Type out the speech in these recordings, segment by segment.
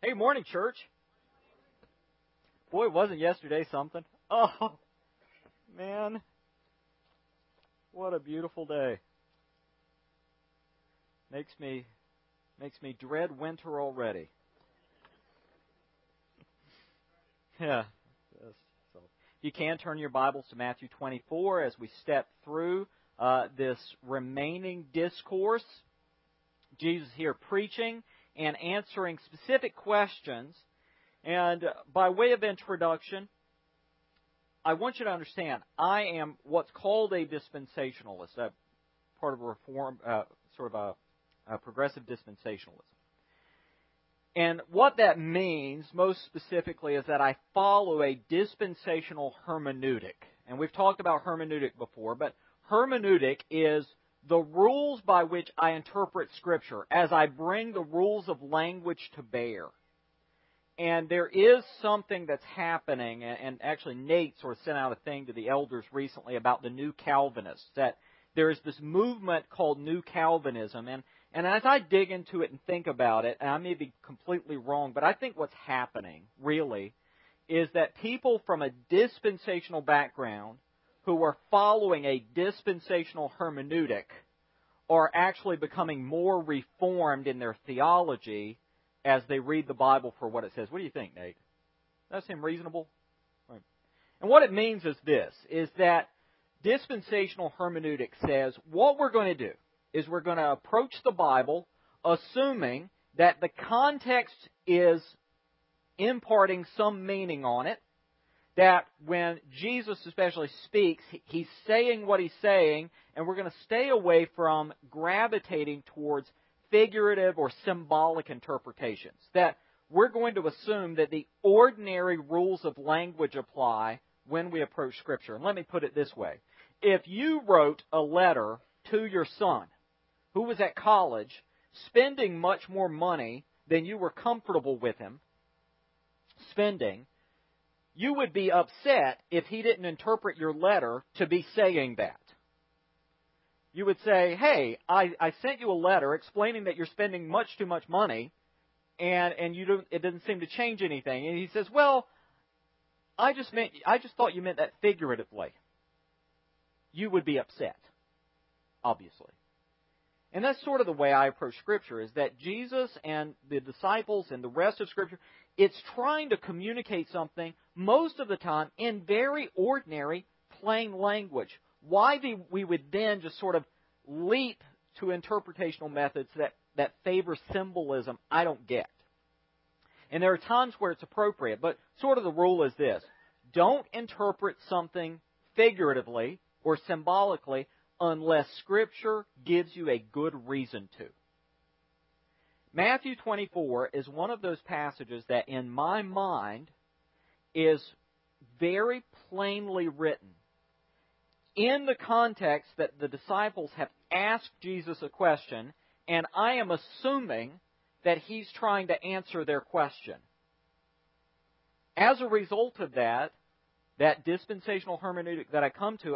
Hey, morning, church. Boy, wasn't yesterday something? Oh, man. What a beautiful day. Makes me dread winter already. Yeah. Yes. So, if you can, turn your Bibles to Matthew 24 as we step through this remaining discourse. Jesus here preaching and answering specific questions. And by way of introduction, I want you to understand, I am what's called a dispensationalist, a part of a reform, sort of a progressive dispensationalism. And what that means, most specifically, is that I follow a dispensational hermeneutic. And we've talked about hermeneutic before, but hermeneutic is the rules by which I interpret Scripture as I bring the rules of language to bear. And there is something that's happening, and actually Nate sort of sent out a thing to the elders recently about the New Calvinists, that there is this movement called New Calvinism. And as I dig into it and think about it, and I may be completely wrong, but I think what's happening, really, is that people from a dispensational background who are following a dispensational hermeneutic are actually becoming more reformed in their theology as they read the Bible for what it says. What do you think, Nate? Does that seem reasonable? Right. And what it means is this, is that dispensational hermeneutic says what we're going to do is we're going to approach the Bible assuming that the context is imparting some meaning on it, that when Jesus especially speaks, He's saying what He's saying, and we're going to stay away from gravitating towards figurative or symbolic interpretations. That we're going to assume that the ordinary rules of language apply when we approach Scripture. And let me put it this way. If you wrote a letter to your son who was at college spending much more money than you were comfortable with him spending, you would be upset if he didn't interpret your letter to be saying that. You would say, hey, I sent you a letter explaining that you're spending much too much money, and it doesn't seem to change anything. And he says, well, I just thought you meant that figuratively. You would be upset, obviously. And that's sort of the way I approach Scripture, is that Jesus and the disciples and the rest of Scripture, it's trying to communicate something most of the time in very ordinary, plain language. Why we would then just sort of leap to interpretational methods that favor symbolism, I don't get. And there are times where it's appropriate, but sort of the rule is this. Don't interpret something figuratively or symbolically unless Scripture gives you a good reason to. Matthew 24 is one of those passages that, in my mind, is very plainly written in the context that the disciples have asked Jesus a question, and I am assuming that He's trying to answer their question. As a result of that dispensational hermeneutic that I come to,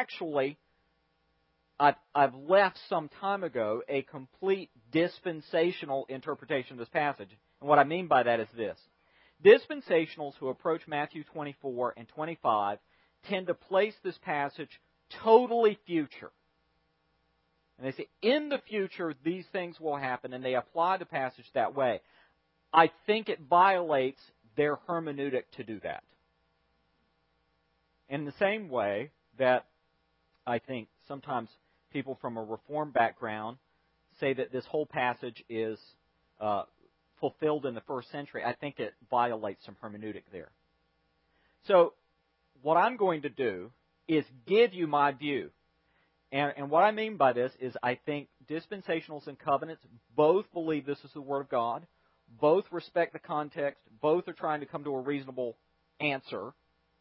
I've left some time ago a complete dispensational interpretation of this passage. And what I mean by that is this. Dispensationals who approach Matthew 24 and 25 tend to place this passage totally future. And they say, in the future, these things will happen, and they apply the passage that way. I think it violates their hermeneutic to do that. In the same way that I think sometimes people from a Reformed background say that this whole passage is fulfilled in the first century, I think it violates some hermeneutic there. So, what I'm going to do is give you my view. And what I mean by this is I think dispensationals and covenants both believe this is the Word of God, both respect the context, both are trying to come to a reasonable answer,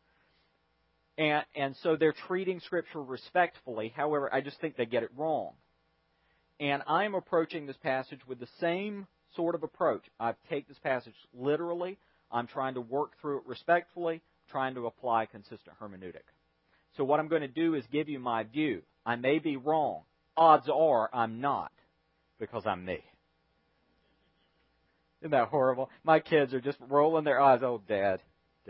and so they're treating Scripture respectfully. However, I just think they get it wrong. And I'm approaching this passage with the same sort of approach. I take this passage literally. I'm trying to work through it respectfully, trying to apply consistent hermeneutic. So what I'm going to do is give you my view. I may be wrong. Odds are I'm not, because I'm me. Isn't that horrible? My kids are just rolling their eyes. Oh, Dad.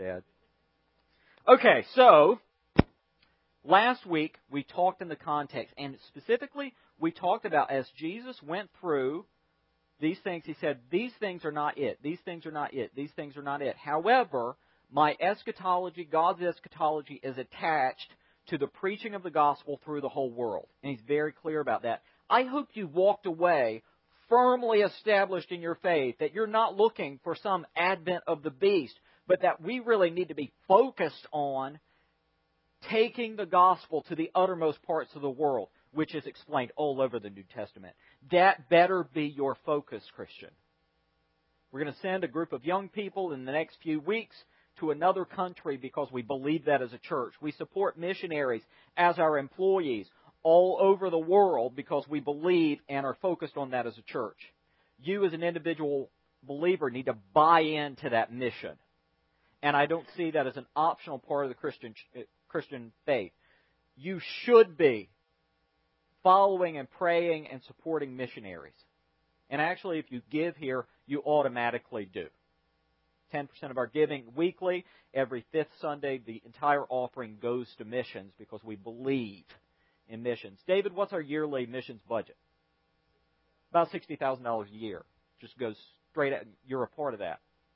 Okay, so last week we talked in the context, and specifically we talked about as Jesus went through these things, he said, these things are not it. These things are not it. These things are not it. However, my eschatology, God's eschatology, is attached to the preaching of the gospel through the whole world. And he's very clear about that. I hope you walked away firmly established in your faith, that you're not looking for some advent of the beast, but that we really need to be focused on taking the gospel to the uttermost parts of the world, which is explained all over the New Testament. That better be your focus, Christian. We're going to send a group of young people in the next few weeks to another country because we believe that as a church. We support missionaries as our employees all over the world because we believe and are focused on that as a church. You as an individual believer need to buy into that mission. And I don't see that as an optional part of the Christian faith. You should be following and praying and supporting missionaries. And actually, if you give here, you automatically do. 10% of our giving weekly, every fifth Sunday, the entire offering goes to missions because we believe in missions. David, what's our yearly missions budget? About $60,000 a year. Just goes straight at, you're a part of that.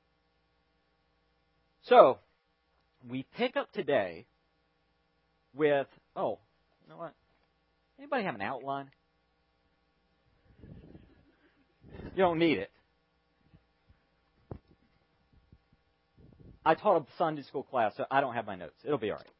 So, we pick up today with, you know what? Anybody have an outline? You don't need it. I taught a Sunday school class, so I don't have my notes. It'll be all right.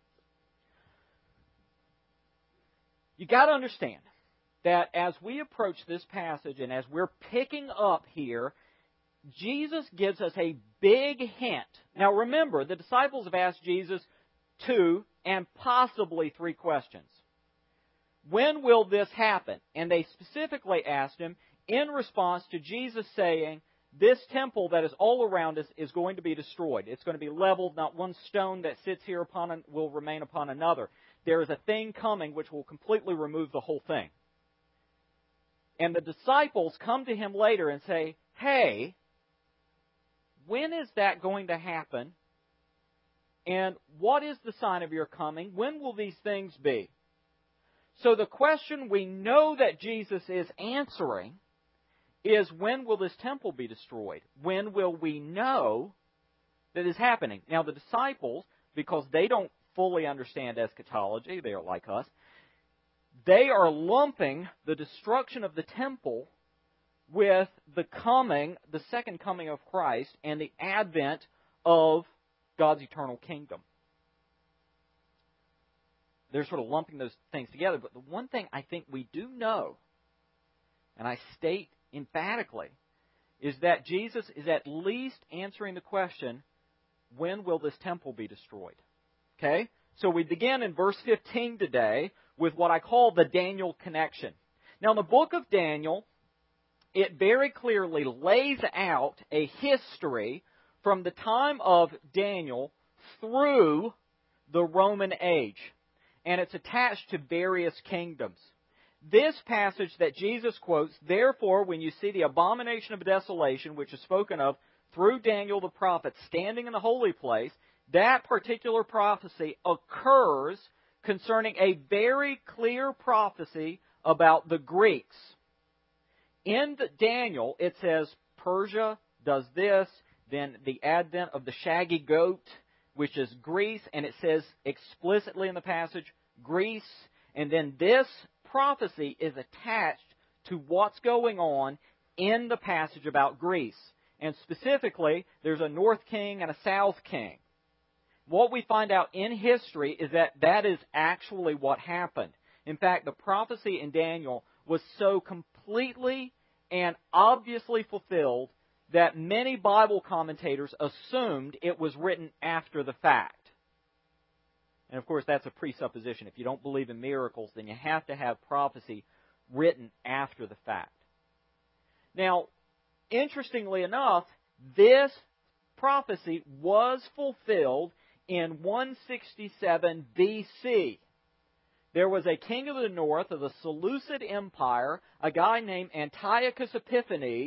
You got to understand that as we approach this passage and as we're picking up here, Jesus gives us a big hint. Now remember, the disciples have asked Jesus 2 and possibly 3 questions. When will this happen? And they specifically asked him in response to Jesus saying, this temple that is all around us is going to be destroyed. It's going to be leveled. Not one stone that sits here upon will remain upon another. There is a thing coming which will completely remove the whole thing. And the disciples come to him later and say, hey, when is that going to happen? And what is the sign of your coming? When will these things be? So the question we know that Jesus is answering is, when will this temple be destroyed? When will we know that is happening? Now the disciples, because they don't fully understand eschatology, they are like us, they are lumping the destruction of the temple with the second coming of Christ and the advent of God's eternal kingdom. They're sort of lumping those things together. But the one thing I think we do know, and I state emphatically, is that Jesus is at least answering the question, when will this temple be destroyed? Okay? So we begin in verse 15 today with what I call the Daniel connection. Now in the book of Daniel, it very clearly lays out a history from the time of Daniel through the Roman age. And it's attached to various kingdoms. This passage that Jesus quotes, therefore, when you see the abomination of desolation, which is spoken of through Daniel the prophet, standing in the holy place, that particular prophecy occurs concerning a very clear prophecy about the Greeks. In Daniel, it says Persia does this, then the advent of the shaggy goat, which is Greece, and it says explicitly in the passage, Greece, and then this prophecy is attached to what's going on in the passage about Greece. And specifically, there's a north king and a south king. What we find out in history is that that is actually what happened. In fact, the prophecy in Daniel was so completely and obviously fulfilled that many Bible commentators assumed it was written after the fact. And of course, that's a presupposition. If you don't believe in miracles, then you have to have prophecy written after the fact. Now, interestingly enough, this prophecy was fulfilled in 167 BC. There was a king of the north of the Seleucid Empire, a guy named Antiochus Epiphanes,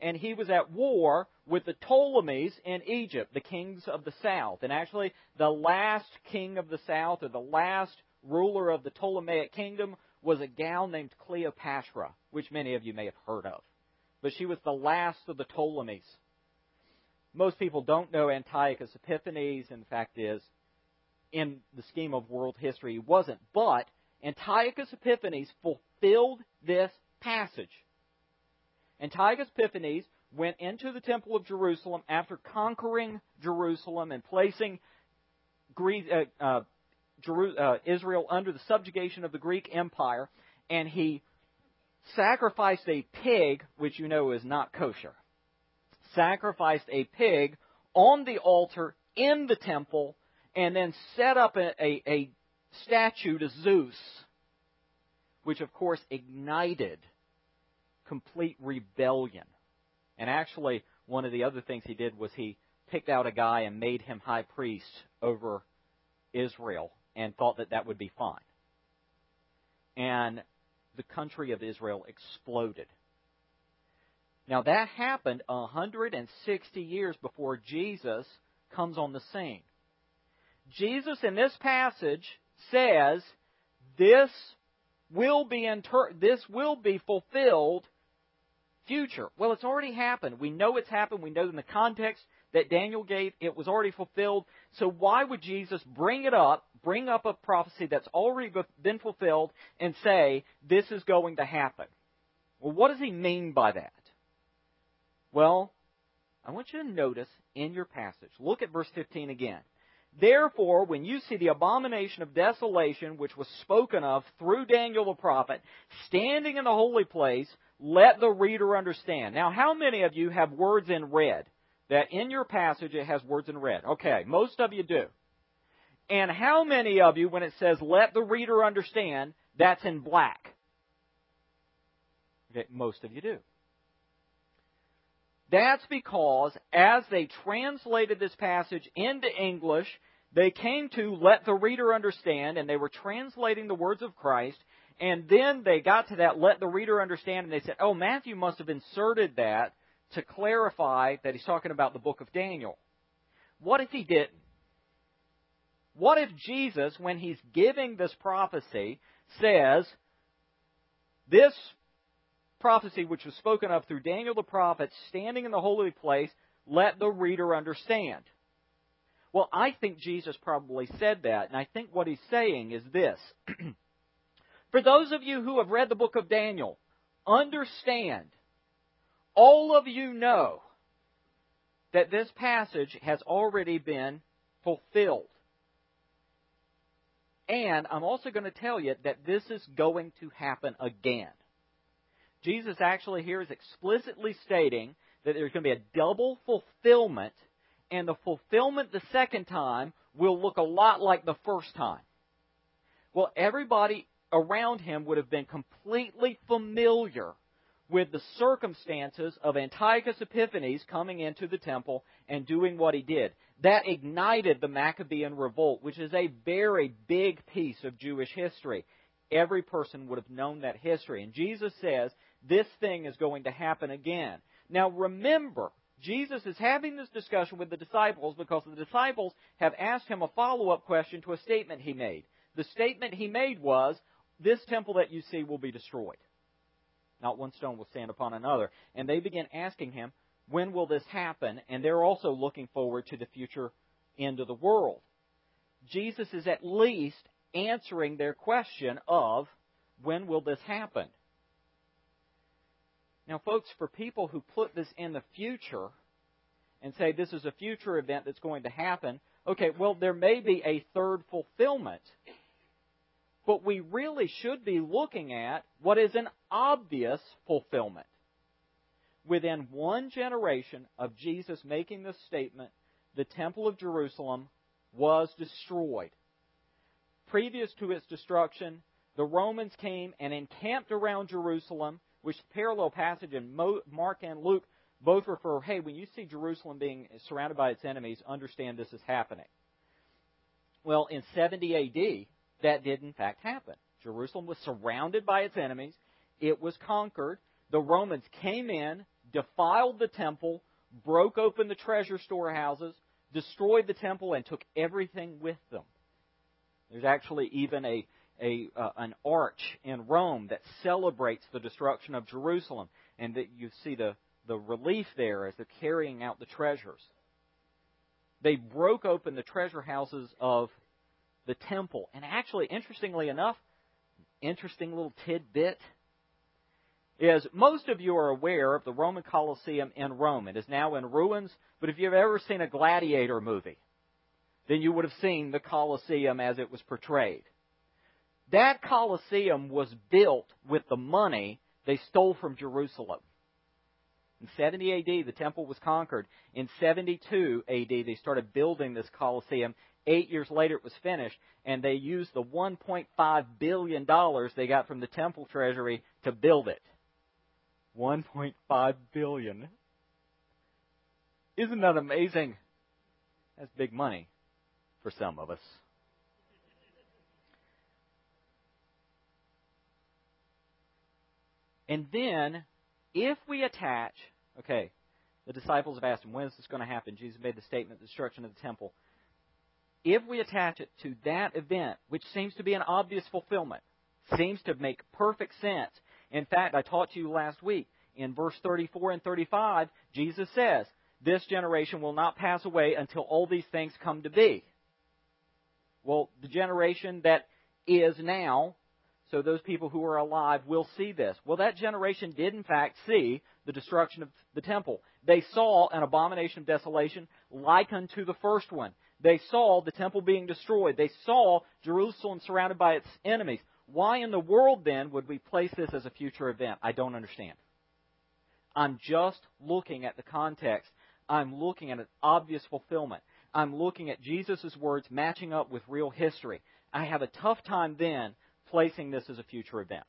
and he was at war with the Ptolemies in Egypt, the kings of the south. And actually, the last king of the south, or the last ruler of the Ptolemaic kingdom, was a gal named Cleopatra, which many of you may have heard of. But she was the last of the Ptolemies. Most people don't know Antiochus Epiphanes, and the fact is, in the scheme of world history, he wasn't. But Antiochus Epiphanes fulfilled this passage. Antiochus Epiphanes went into the Temple of Jerusalem after conquering Jerusalem and placing Israel under the subjugation of the Greek Empire, and he sacrificed a pig, which you know is not kosher. Sacrificed a pig on the altar in the temple, and then set up a statue to Zeus, which of course ignited complete rebellion. And actually, one of the other things he did was he picked out a guy and made him high priest over Israel and thought that that would be fine. And the country of Israel exploded. Now that happened 160 years before Jesus comes on the scene. Jesus in this passage says this will be fulfilled future. Well, it's already happened. We know it's happened. We know in the context that Daniel gave, it was already fulfilled. So why would Jesus bring up a prophecy that's already been fulfilled and say, this is going to happen? Well, what does he mean by that? Well, I want you to notice in your passage, look at verse 15 again. Therefore, when you see the abomination of desolation, which was spoken of through Daniel the prophet, standing in the holy place, let the reader understand. Now, how many of you have words in red? That in your passage it has words in red. Okay, most of you do. And how many of you, when it says, let the reader understand, that's in black? Okay, most of you do. That's because as they translated this passage into English, they came to let the reader understand, and they were translating the words of Christ, and then they got to that let the reader understand, and they said, oh, Matthew must have inserted that to clarify that he's talking about the book of Daniel. What if he didn't? What if Jesus, when he's giving this prophecy, says, this prophecy which was spoken of through Daniel the prophet, standing in the holy place, let the reader understand? Well, I think Jesus probably said that, and I think what he's saying is this. For those of you who have read the book of Daniel, understand, all of you know that this passage has already been fulfilled. And I'm also going to tell you that this is going to happen again. Jesus actually here is explicitly stating that there's going to be a double fulfillment, and the fulfillment the second time will look a lot like the first time. Well, everybody around him would have been completely familiar with the circumstances of Antiochus Epiphanes coming into the temple and doing what he did. That ignited the Maccabean revolt, which is a very big piece of Jewish history. Every person would have known that history. And Jesus says, this thing is going to happen again. Now remember, Jesus is having this discussion with the disciples because the disciples have asked him a follow-up question to a statement he made. The statement he made was, this temple that you see will be destroyed. Not one stone will stand upon another. And they begin asking him, when will this happen? And they're also looking forward to the future end of the world. Jesus is at least answering their question of, when will this happen? Now, folks, for people who put this in the future and say this is a future event that's going to happen, okay, well, there may be a third fulfillment. But we really should be looking at what is an obvious fulfillment. Within one generation of Jesus making this statement, the Temple of Jerusalem was destroyed. Previous to its destruction, the Romans came and encamped around Jerusalem, which the parallel passage in Mark and Luke both refer, hey, when you see Jerusalem being surrounded by its enemies, understand this is happening. Well, in 70 A.D., that did in fact happen. Jerusalem was surrounded by its enemies. It was conquered. The Romans came in, defiled the temple, broke open the treasure storehouses, destroyed the temple, and took everything with them. There's actually even an arch in Rome that celebrates the destruction of Jerusalem, and that you see the relief there as they're carrying out the treasures. They broke open the treasure houses of the temple. And actually, interestingly enough, interesting little tidbit is most of you are aware of the Roman Colosseum in Rome. It is now in ruins, but if you've ever seen a gladiator movie, then you would have seen the Colosseum as it was portrayed. That Colosseum was built with the money they stole from Jerusalem. In 70 A.D., the temple was conquered. In 72 A.D., they started building this Colosseum. 8 years later, it was finished, and they used the $1.5 billion they got from the temple treasury to build it. $1.5 billion. Isn't that amazing? That's big money for some of us. And then, if we attach, the disciples have asked him, when is this going to happen? Jesus made the statement, the destruction of the temple. If we attach it to that event, which seems to be an obvious fulfillment, seems to make perfect sense. In fact, I taught to you last week, in verse 34 and 35, Jesus says, this generation will not pass away until all these things come to be. Well, the generation that is now, so those people who are alive will see this. Well, that generation did in fact see the destruction of the temple. They saw an abomination of desolation like unto the first one. They saw the temple being destroyed. They saw Jerusalem surrounded by its enemies. Why in the world then would we place this as a future event? I don't understand. I'm just looking at the context. I'm looking at an obvious fulfillment. I'm looking at Jesus' words matching up with real history. I have a tough time then placing this as a future event.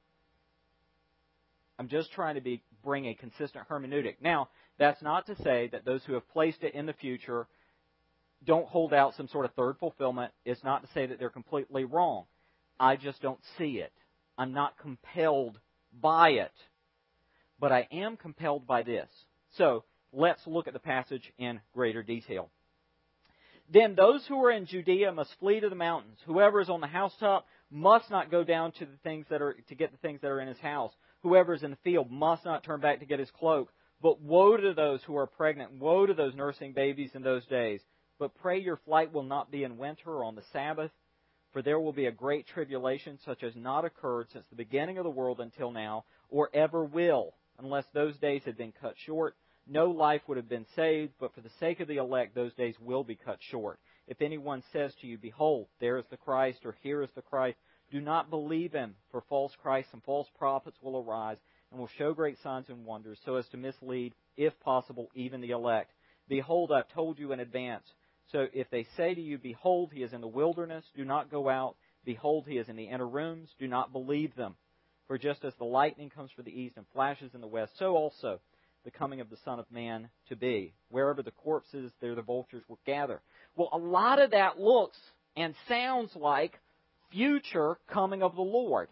I'm just trying to bring a consistent hermeneutic. Now, that's not to say that those who have placed it in the future don't hold out some sort of third fulfillment. It's not to say that they're completely wrong. I just don't see it. I'm not compelled by it. But I am compelled by this. So, let's look at the passage in greater detail. Then those who are in Judea must flee to the mountains. Whoever is on the housetop must not go down to get the things that are in his house. Whoever is in the field must not turn back to get his cloak. But woe to those who are pregnant, woe to those nursing babies in those days. But pray your flight will not be in winter or on the Sabbath, for there will be a great tribulation such as not occurred since the beginning of the world until now, or ever will, unless those days had been cut short. No life would have been saved, but for the sake of the elect, those days will be cut short. If anyone says to you, behold, there is the Christ, or here is the Christ, do not believe him, for false Christs and false prophets will arise, and will show great signs and wonders, so as to mislead, if possible, even the elect. Behold, I've told you in advance. So if they say to you, behold, he is in the wilderness, do not go out. Behold, he is in the inner rooms, do not believe them. For just as the lightning comes from the east and flashes in the west, so also the coming of the Son of Man to be. Wherever the corpse is, there the vultures will gather. Well, a lot of that looks and sounds like future coming of the Lord.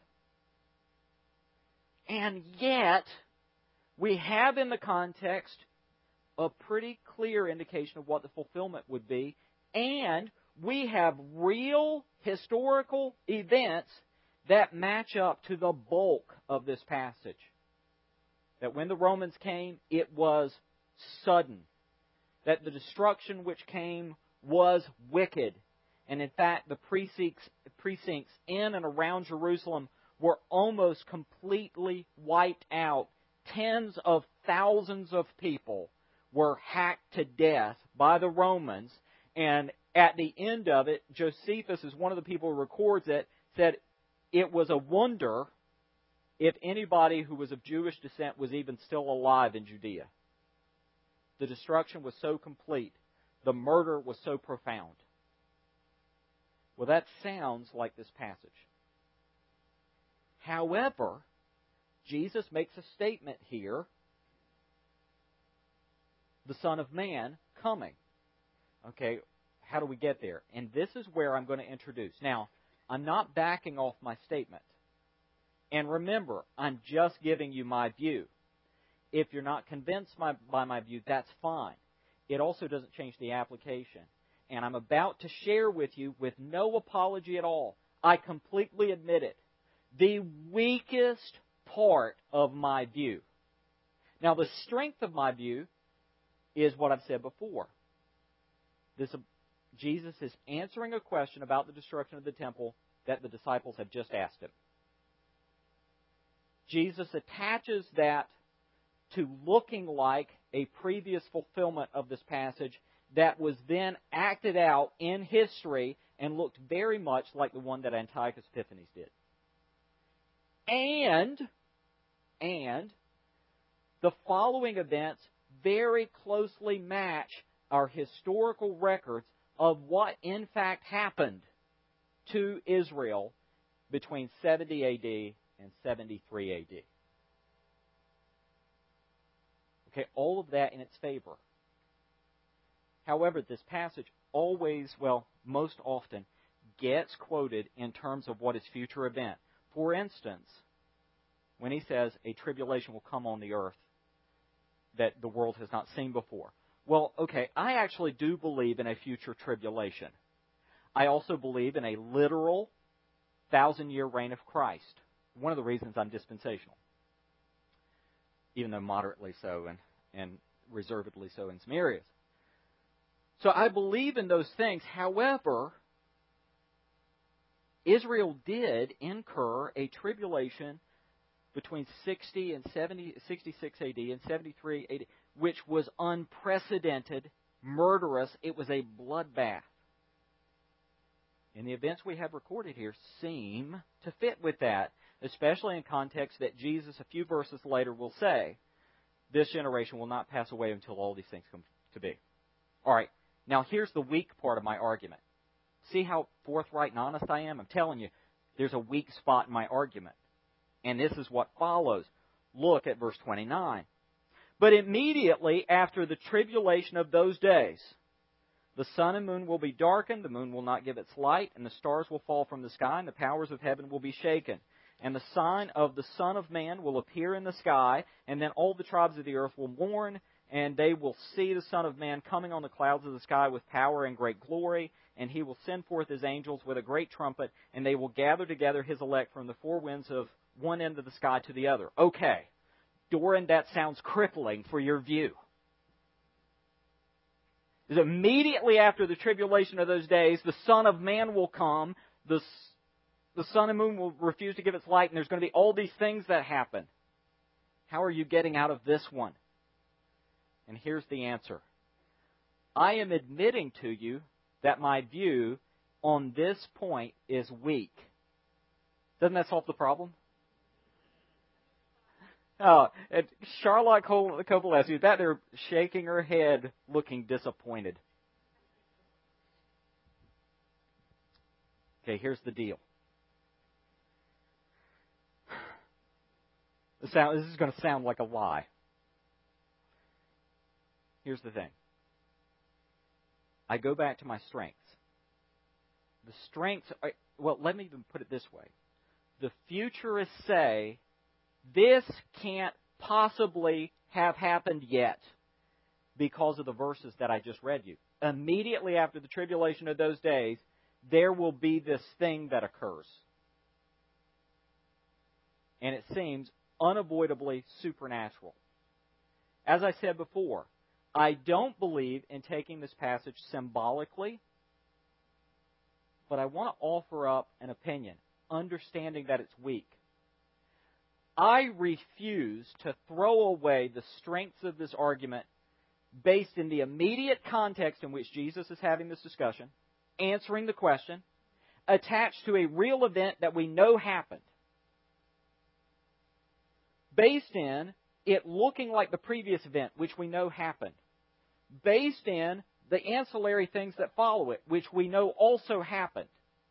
And yet, we have in the context a pretty clear indication of what the fulfillment would be, and we have real historical events that match up to the bulk of this passage. That when the Romans came, it was sudden. That the destruction which came was wicked. And in fact, the precincts in and around Jerusalem were almost completely wiped out. Tens of thousands of people were hacked to death by the Romans. And at the end of it, Josephus is one of the people who records it, said it was a wonder if anybody who was of Jewish descent was even still alive in Judea. The destruction was so complete. The murder was so profound. Well, that sounds like this passage. However, Jesus makes a statement here, the Son of Man coming. Okay, how do we get there? And this is where I'm going to introduce. Now, I'm not backing off my statement. And remember, I'm just giving you my view. if you're not convinced by my view, that's fine. It also doesn't change the application. And I'm about to share with you, with no apology at all, I completely admit it, the weakest part of my view. Now, the strength of my view is what I've said before. Jesus is answering a question about the destruction of the temple that the disciples have just asked him. Jesus attaches that to looking like a previous fulfillment of this passage that was then acted out in history and looked very much like the one that Antiochus Epiphanes did. And the following events very closely match our historical records of what in fact happened to Israel between 70 A.D. and 73 A.D. Okay, all of that in its favor. However, this passage most often gets quoted in terms of what is future event. For instance, when he says a tribulation will come on the earth that the world has not seen before. Well, okay, I actually do believe in a future tribulation. I also believe in a literal 1,000-year reign of Christ. One of the reasons I'm dispensational, even though moderately so and reservedly so in some areas. So I believe in those things. However, Israel did incur a tribulation between 60 and 66 A.D. and 73 A.D., which was unprecedented, murderous. It was a bloodbath. And the events we have recorded here seem to fit with that, especially in context that Jesus, a few verses later, will say, this generation will not pass away until all these things come to be. All right, now here's the weak part of my argument. See how forthright and honest I am? I'm telling you, there's a weak spot in my argument. And this is what follows. Look at verse 29. But immediately after the tribulation of those days, the sun and moon will be darkened, the moon will not give its light, and the stars will fall from the sky, and the powers of heaven will be shaken. And the sign of the Son of Man will appear in the sky, and then all the tribes of the earth will mourn, and they will see the Son of Man coming on the clouds of the sky with power and great glory, and he will send forth his angels with a great trumpet, and they will gather together his elect from the four winds of one end of the sky to the other. Okay, Doran, that sounds crippling for your view. Immediately after the tribulation of those days, the Son of Man will come, the sun and moon will refuse to give its light, and there's going to be all these things that happen. How are you getting out of this one? And here's the answer. I am admitting to you that my view on this point is weak. Doesn't that solve the problem? Oh, and Charlotte Coppola is back there shaking her head, looking disappointed. Okay, here's the deal. This is going to sound like a lie. Here's the thing. I go back to my strengths. The strengths are, let me even put it this way. The futurists say, this can't possibly have happened yet because of the verses that I just read you. Immediately after the tribulation of those days, there will be this thing that occurs. And it seems unavoidably supernatural. As I said before, I don't believe in taking this passage symbolically, but I want to offer up an opinion, understanding that it's weak. I refuse to throw away the strengths of this argument based in the immediate context in which Jesus is having this discussion, answering the question, attached to a real event that we know happened, based in it looking like the previous event, which we know happened, based in the ancillary things that follow it, which we know also happened.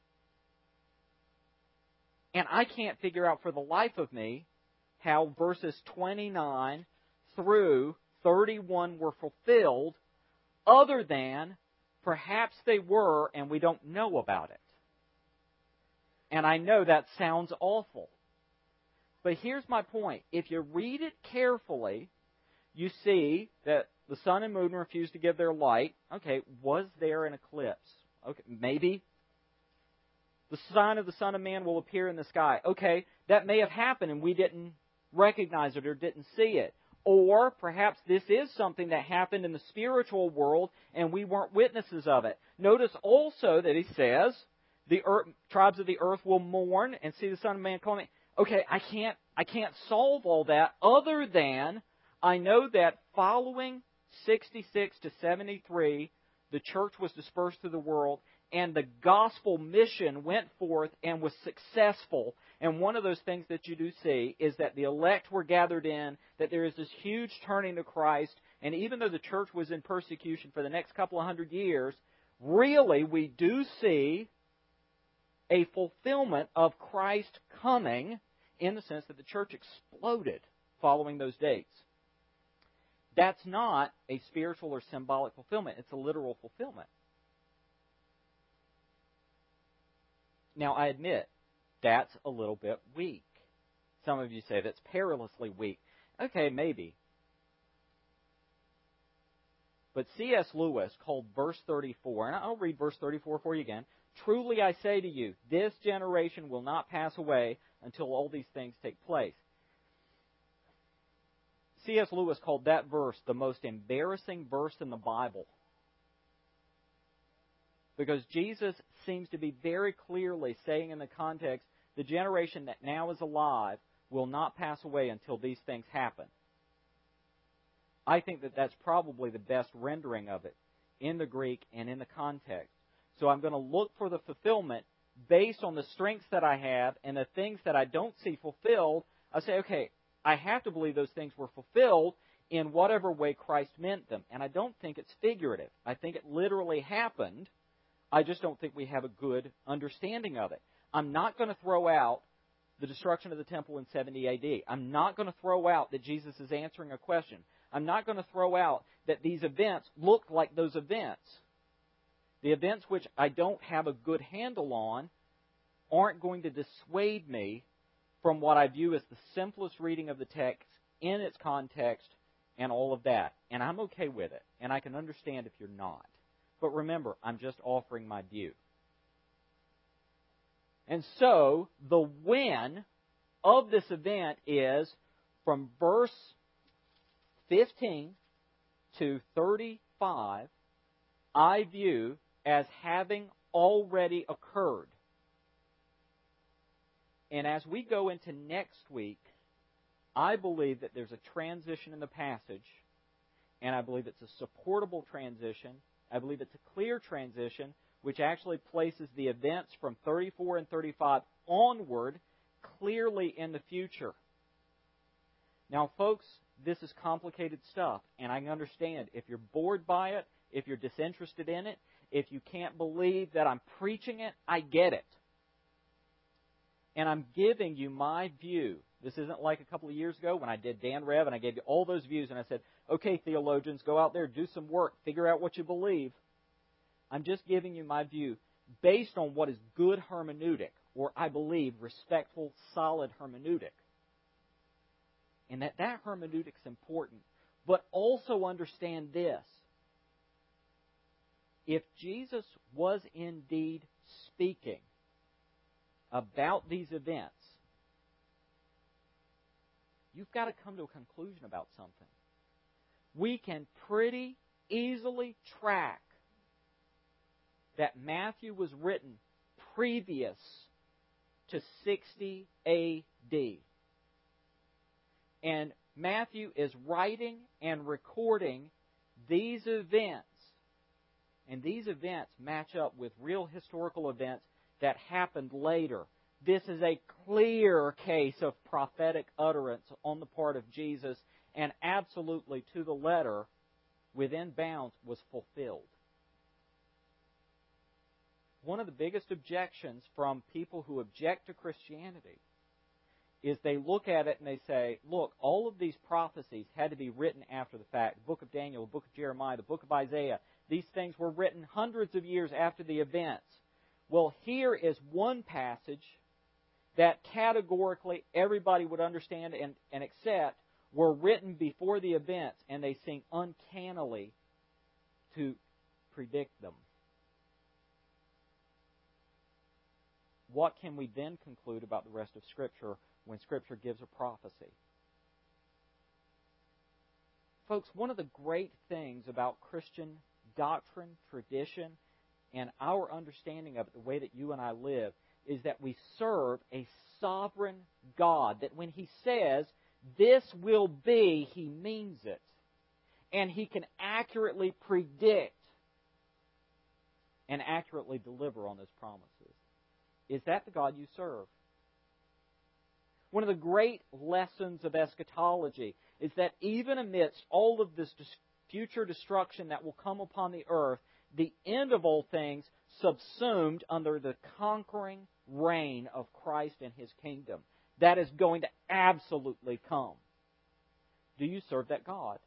And I can't figure out for the life of me how verses 29 through 31 were fulfilled, other than perhaps they were and we don't know about it. And I know that sounds awful. But here's my point. If you read it carefully, you see that the sun and moon refused to give their light. Okay, was there an eclipse? Okay, maybe. The sign of the Son of Man will appear in the sky. Okay, that may have happened and we didn't recognize it or didn't see it. Or perhaps this is something that happened in the spiritual world and we weren't witnesses of it. Notice also that he says, the tribes of the earth will mourn and see the Son of Man coming. Okay, I can't solve all that other than I know that following 66 to 73, the church was dispersed through the world, and the gospel mission went forth and was successful. And one of those things that you do see is that the elect were gathered in, that there is this huge turning to Christ, and even though the church was in persecution for the next couple of hundred years, really we do see a fulfillment of Christ coming in the sense that the church exploded following those dates. That's not a spiritual or symbolic fulfillment. It's a literal fulfillment. Now, I admit, that's a little bit weak. Some of you say that's perilously weak. Okay, maybe. But C.S. Lewis called verse 34, and I'll read verse 34 for you again. Truly I say to you, this generation will not pass away until all these things take place. C.S. Lewis called that verse the most embarrassing verse in the Bible. Because Jesus seems to be very clearly saying in the context, the generation that now is alive will not pass away until these things happen. I think that that's probably the best rendering of it in the Greek and in the context. So I'm going to look for the fulfillment based on the strengths that I have and the things that I don't see fulfilled. I say, okay, I have to believe those things were fulfilled in whatever way Christ meant them. And I don't think it's figurative. I think it literally happened. I just don't think we have a good understanding of it. I'm not going to throw out the destruction of the temple in 70 A.D. I'm not going to throw out that Jesus is answering a question. I'm not going to throw out that these events look like those events. The events which I don't have a good handle on aren't going to dissuade me from what I view as the simplest reading of the text in its context and all of that. And I'm okay with it. And I can understand if you're not. But remember, I'm just offering my view. And so, the when of this event is from verse 15 to 35, I view as having already occurred. And as we go into next week, I believe that there's a transition in the passage, and I believe it's a supportable transition. I believe it's a clear transition, which actually places the events from 34 and 35 onward clearly in the future. Now, folks, this is complicated stuff, and I understand if you're bored by it, if you're disinterested in it, if you can't believe that I'm preaching it, I get it. And I'm giving you my view. This isn't like a couple of years ago when I did Dan Rev and I gave you all those views and I said, okay, theologians, go out there, do some work, figure out what you believe. I'm just giving you my view based on what is good hermeneutic, or I believe respectful, solid hermeneutic. And that hermeneutic's important. But also understand this. If Jesus was indeed speaking about these events, you've got to come to a conclusion about something. We can pretty easily track that Matthew was written previous to 60 A.D. And Matthew is writing and recording these events. And these events match up with real historical events that happened later. This is a clear case of prophetic utterance on the part of Jesus, and absolutely to the letter, within bounds, was fulfilled. One of the biggest objections from people who object to Christianity is they look at it and they say, look, all of these prophecies had to be written after the fact. The book of Daniel, the book of Jeremiah, the book of Isaiah, these things were written hundreds of years after the events. Well, here is one passage that categorically everybody would understand and accept were written before the events, and they seem uncannily to predict them. What can we then conclude about the rest of Scripture when Scripture gives a prophecy? Folks, one of the great things about Christian doctrine, tradition, and our understanding of it, the way that you and I live, is that we serve a sovereign God. That when He says, this will be, He means it. And He can accurately predict and accurately deliver on His promises. Is that the God you serve? One of the great lessons of eschatology is that even amidst all of this future destruction that will come upon the earth, the end of all things subsumed under the conquering reign of Christ and His kingdom. That is going to absolutely come. Do you serve that God?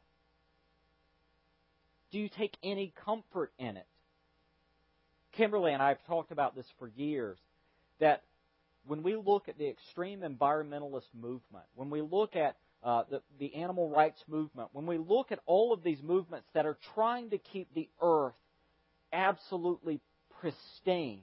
Do you take any comfort in it? Kimberly and I have talked about this for years, that when we look at the extreme environmentalist movement, when we look at the animal rights movement, when we look at all of these movements that are trying to keep the earth absolutely pristine,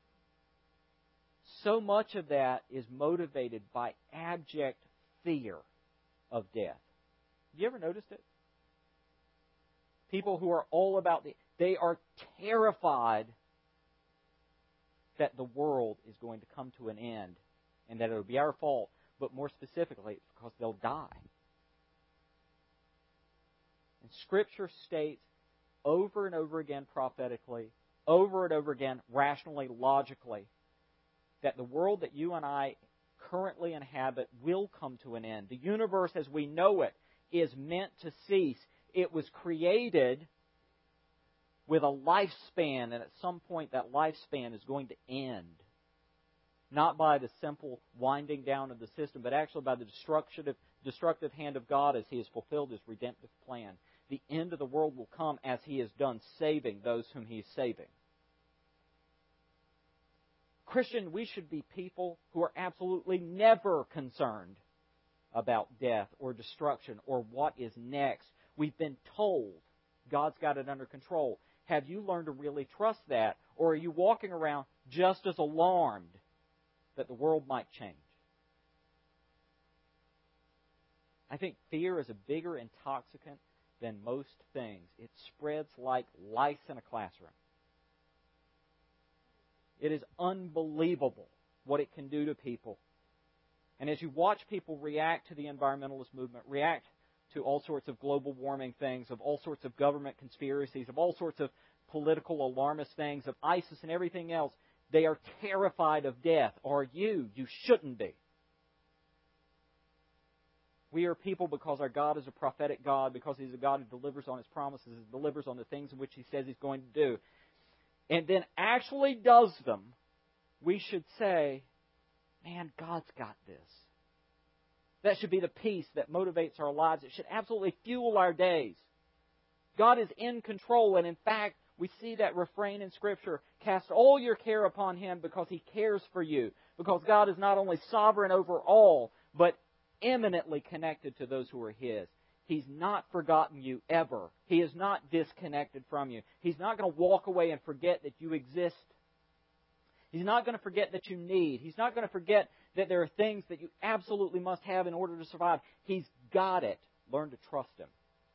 so much of that is motivated by abject fear of death. Have you ever noticed it? People who are all about they are terrified that the world is going to come to an end and that it will be our fault, but more specifically, it's because they'll die. And Scripture states over and over again prophetically, over and over again rationally, logically, that the world that you and I currently inhabit will come to an end. The universe as we know it is meant to cease. It was created with a lifespan, and at some point that lifespan is going to end. Not by the simple winding down of the system, but actually by the destructive hand of God as He has fulfilled His redemptive plan. The end of the world will come as He is done saving those whom He is saving. Christian, we should be people who are absolutely never concerned about death or destruction or what is next. We've been told God's got it under control. Have you learned to really trust that? Or are you walking around just as alarmed that the world might change? I think fear is a bigger intoxicant than most things. It spreads like lice in a classroom. It is unbelievable what it can do to people. And as you watch people react to the environmentalist movement, react to all sorts of global warming things, of all sorts of government conspiracies, of all sorts of political alarmist things, of ISIS and everything else, they are terrified of death. Are you? You shouldn't be. We are people because our God is a prophetic God, because He's a God who delivers on His promises, delivers on the things in which He says He's going to do, and then actually does them. We should say, man, God's got this. That should be the peace that motivates our lives. It should absolutely fuel our days. God is in control, and in fact, we see that refrain in Scripture, cast all your care upon Him because He cares for you. Because God is not only sovereign over all, but eminently connected to those who are His. He's not forgotten you ever. He is not disconnected from you. He's not going to walk away and forget that you exist. He's not going to forget that you need. He's not going to forget that there are things that you absolutely must have in order to survive. He's got it. Learn to trust Him.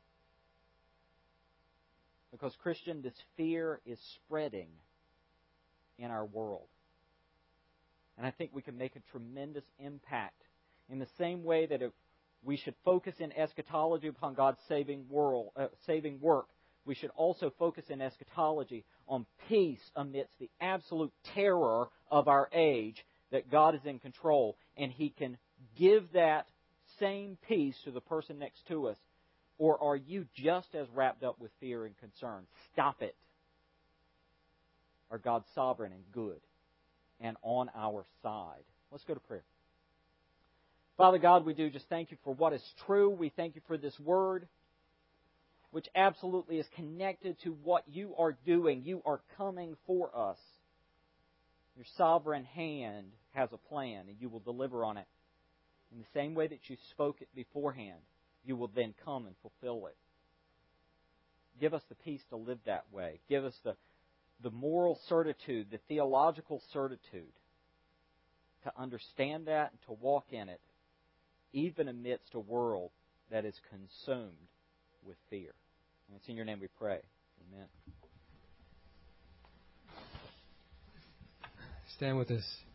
Because, Christian, this fear is spreading in our world. And I think we can make a tremendous impact in the same way that if we should focus in eschatology upon God's saving work, we should also focus in eschatology on peace amidst the absolute terror of our age, that God is in control, and He can give that same peace to the person next to us. Or are you just as wrapped up with fear and concern? Stop it. Are God sovereign and good and on our side? Let's go to prayer. Father God, we do just thank You for what is true. We thank You for this Word, which absolutely is connected to what You are doing. You are coming for us. Your sovereign hand has a plan, and You will deliver on it. In the same way that You spoke it beforehand, you will then come and fulfill it. Give us the peace to live that way. Give us the moral certitude, the theological certitude to understand that and to walk in it, even amidst a world that is consumed with fear. And it's in your name we pray. Amen. Stand with us.